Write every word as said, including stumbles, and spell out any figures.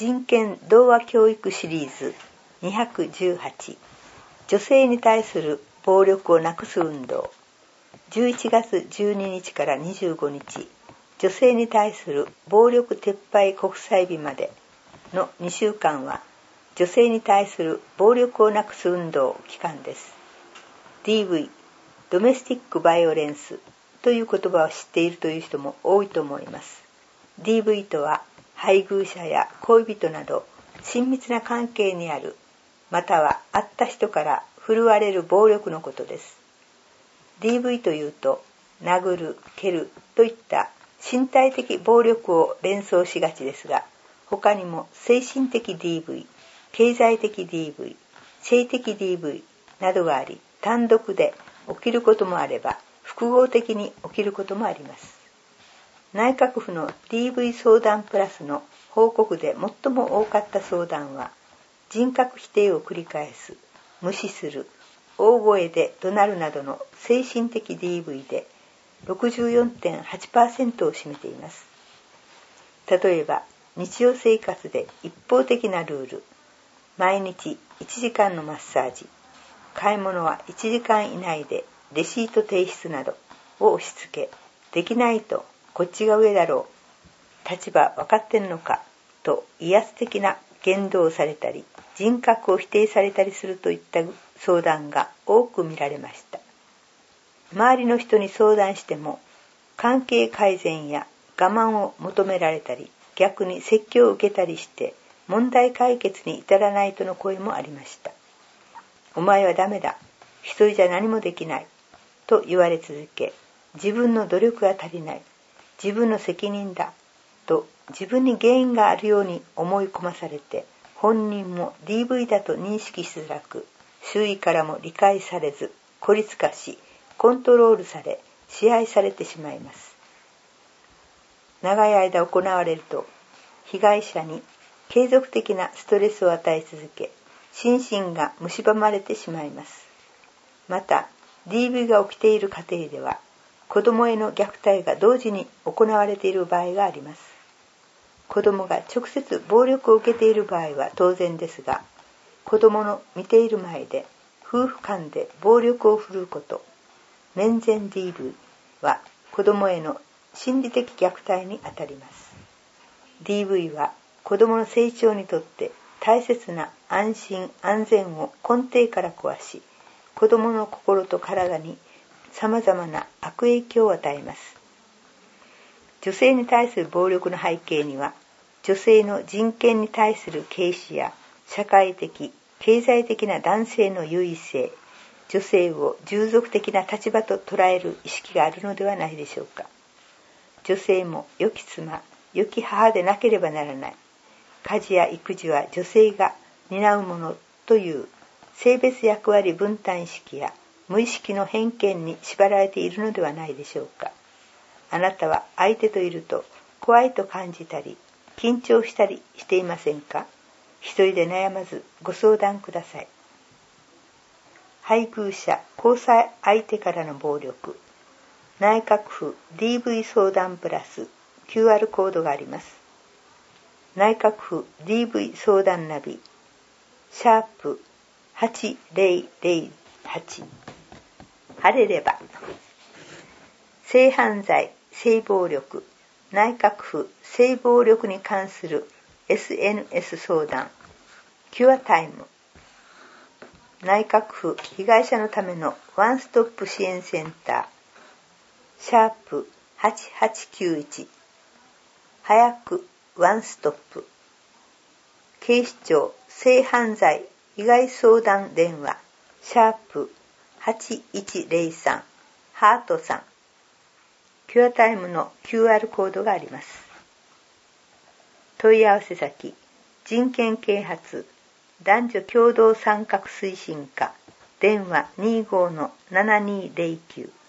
人権童話教育シリーズにひゃくじゅうはち、女性に対する暴力をなくす運動、じゅういちがつじゅうににちからにじゅうごにち、女性に対する暴力撤廃国際日までのにしゅうかんは、女性に対する暴力をなくす運動期間です。 ディーブイ、ドメスティックバイオレンスという言葉を知っているという人も多いと思います。 ディーブイ とは配偶者や恋人など親密な関係にある、または会った人から振るわれる暴力のことです。 ディーブイ というと殴る、蹴るといった身体的暴力を連想しがちですが、他にも精神的 ディーブイ、経済的 ディーブイ、性的 ディーブイ などがあり、単独で起きることもあれば複合的に起きることもあります。内閣府の ディーブイ 相談プラスの報告で最も多かった相談は、人格否定を繰り返す、無視する、大声で怒鳴るなどの精神的 ディーブイ で ろくじゅうよんてんはちパーセント を占めています。例えば日常生活で一方的なルール、毎日いちじかんのマッサージ、買い物はいちじかん以内でレシート提出などを押し付け、できないとこっちが上だろう、立場分かってんのかと威圧的な言動をされたり、人格を否定されたりするといった相談が多く見られました。周りの人に相談しても関係改善や我慢を求められたり、逆に説教を受けたりして問題解決に至らないとの声もありました。お前はダメだ、一人じゃ何もできないと言われ続け、自分の努力が足りない、自分の責任だと自分に原因があるように思い込まされて、本人も ディーブイ だと認識しづらく、周囲からも理解されず、孤立化し、コントロールされ、支配されてしまいます。長い間行われると、被害者に継続的なストレスを与え続け、心身が蝕まれてしまいます。また ディーブイ が起きている家庭では、子供への虐待が同時に行われている場合があります。子供が直接暴力を受けている場合は当然ですが、子供の見ている前で夫婦間で暴力を振るうこと、面前 ディーブイ は子供への心理的虐待にあたります。 ディーブイ は子供の成長にとって大切な安心安全を根底から壊し、子供の心と体に様々な悪影響を与えます。女性に対する暴力の背景には、女性の人権に対する軽視や社会的、経済的な男性の優位性、女性を従属的な立場と捉える意識があるのではないでしょうか。女性も良き妻、良き母でなければならない、家事や育児は女性が担うものという性別役割分担意識や無意識の偏見に縛られているのではないでしょうか。あなたは相手といると怖いと感じたり、緊張したりしていませんか？一人で悩まずご相談ください。配偶者、交際相手からの暴力、内閣府 ディーブイ 相談プラス キューアール コードがあります。内閣府 ディーブイ 相談ナビシャープはちぜろぜろはち、晴れれば。性犯罪、性暴力、内閣府性暴力に関する エスエヌエス 相談、キュアタイム。内閣府被害者のためのワンストップ支援センター、シャープはちはちきゅういち、早くワンストップ。警視庁性犯罪被害相談電話、シャープはちいちぜろさん、ハートさん。キュアタイムの キューアール コードがあります。問い合わせ先、人権啓発男女共同参画推進課、電話 にじゅうごのななにーぜろきゅう。